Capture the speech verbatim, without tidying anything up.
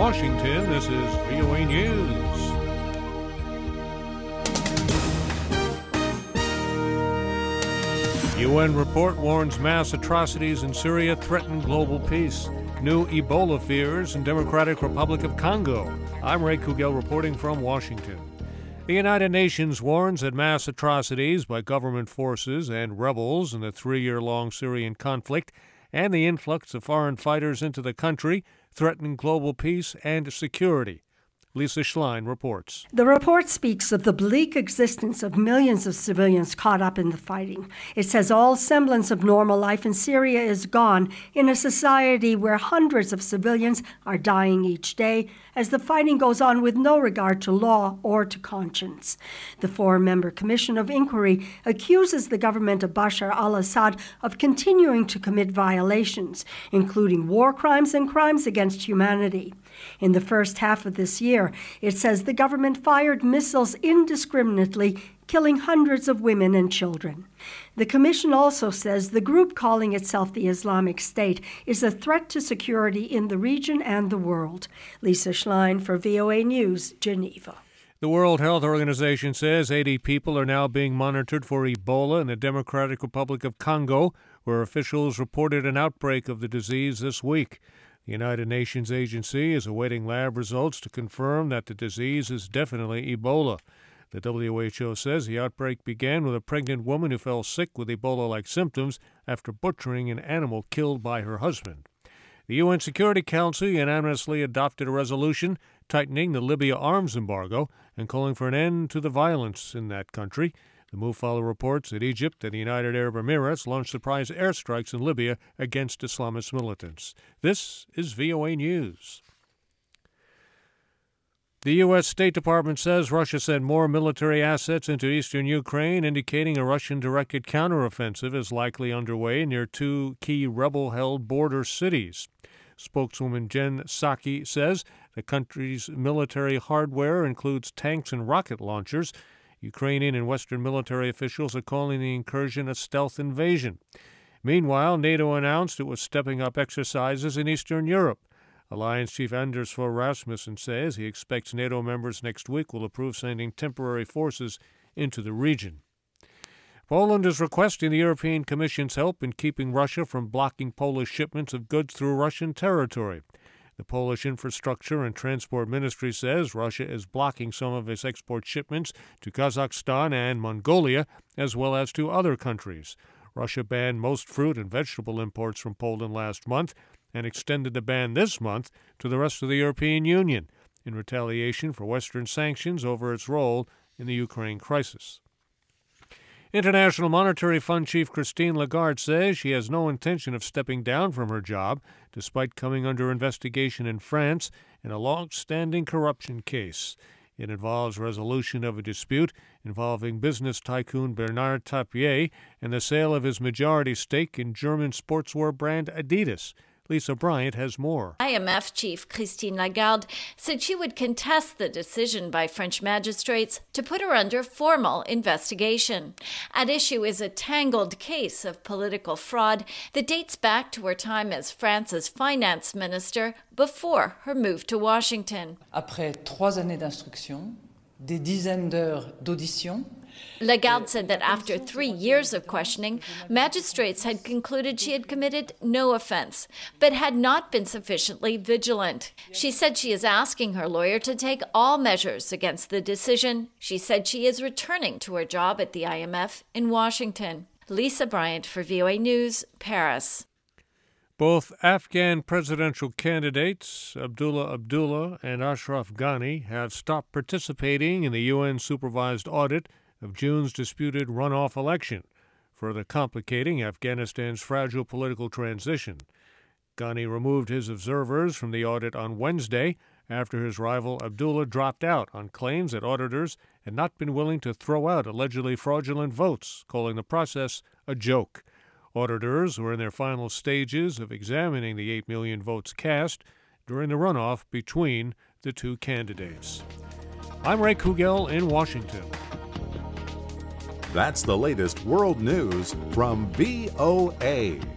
Washington, this is V O A News. U N report warns mass atrocities in Syria threaten global peace. New Ebola fears in Democratic Republic of Congo. I'm Ray Kugel reporting from Washington. The United Nations warns that mass atrocities by government forces and rebels in the three-year-long Syrian conflict and the influx of foreign fighters into the country threaten global peace and security. Lisa Schlein reports. The report speaks of the bleak existence of millions of civilians caught up in the fighting. It says all semblance of normal life in Syria is gone in a society where hundreds of civilians are dying each day as the fighting goes on with no regard to law or to conscience. The four-member Commission of Inquiry accuses the government of Bashar al-Assad of continuing to commit violations, including war crimes and crimes against humanity. In the first half of this year, it says the government fired missiles indiscriminately, killing hundreds of women and children. The commission also says the group calling itself the Islamic State is a threat to security in the region and the world. Lisa Schlein for V O A News, Geneva. The World Health Organization says eighty people are now being monitored for Ebola in the Democratic Republic of Congo, where officials reported an outbreak of the disease this week. The United Nations agency is awaiting lab results to confirm that the disease is definitely Ebola. The W H O says the outbreak began with a pregnant woman who fell sick with Ebola-like symptoms after butchering an animal killed by her husband. The U N Security Council unanimously adopted a resolution tightening the Libya arms embargo and calling for an end to the violence in that country. The move follows reports that Egypt and the United Arab Emirates launched surprise airstrikes in Libya against Islamist militants. This is V O A News. The U S State Department says Russia sent more military assets into eastern Ukraine, indicating a Russian-directed counteroffensive is likely underway near two key rebel-held border cities. Spokeswoman Jen Psaki says the country's military hardware includes tanks and rocket launchers. Ukrainian and Western military officials are calling the incursion a stealth invasion. Meanwhile, NATO announced it was stepping up exercises in Eastern Europe. Alliance Chief Anders Fogh Rasmussen says he expects NATO members next week will approve sending temporary forces into the region. Poland is requesting the European Commission's help in keeping Russia from blocking Polish shipments of goods through Russian territory. The Polish Infrastructure and Transport Ministry says Russia is blocking some of its export shipments to Kazakhstan and Mongolia, as well as to other countries. Russia banned most fruit and vegetable imports from Poland last month and extended the ban this month to the rest of the European Union in retaliation for Western sanctions over its role in the Ukraine crisis. International Monetary Fund Chief Christine Lagarde says she has no intention of stepping down from her job, despite coming under investigation in France in a long-standing corruption case. It involves resolution of a dispute involving business tycoon Bernard Tapie and the sale of his majority stake in German sportswear brand Adidas. Lisa Bryant has more. I M F chief Christine Lagarde said she would contest the decision by French magistrates to put her under formal investigation. At issue is a tangled case of political fraud that dates back to her time as France's finance minister before her move to Washington. Après trois années d'instruction, des dizaines d'heures d'audition, Lagarde said that after three years of questioning, magistrates had concluded she had committed no offense, but had not been sufficiently vigilant. She said she is asking her lawyer to take all measures against the decision. She said she is returning to her job at the I M F in Washington. Lisa Bryant for V O A News, Paris. Both Afghan presidential candidates, Abdullah Abdullah and Ashraf Ghani, have stopped participating in the U N-supervised audit of June's disputed runoff election, further complicating Afghanistan's fragile political transition. Ghani removed his observers from the audit on Wednesday after his rival Abdullah dropped out on claims that auditors had not been willing to throw out allegedly fraudulent votes, calling the process a joke. Auditors were in their final stages of examining the eight million votes cast during the runoff between the two candidates. I'm Ray Kugel in Washington. That's the latest world news from V O A.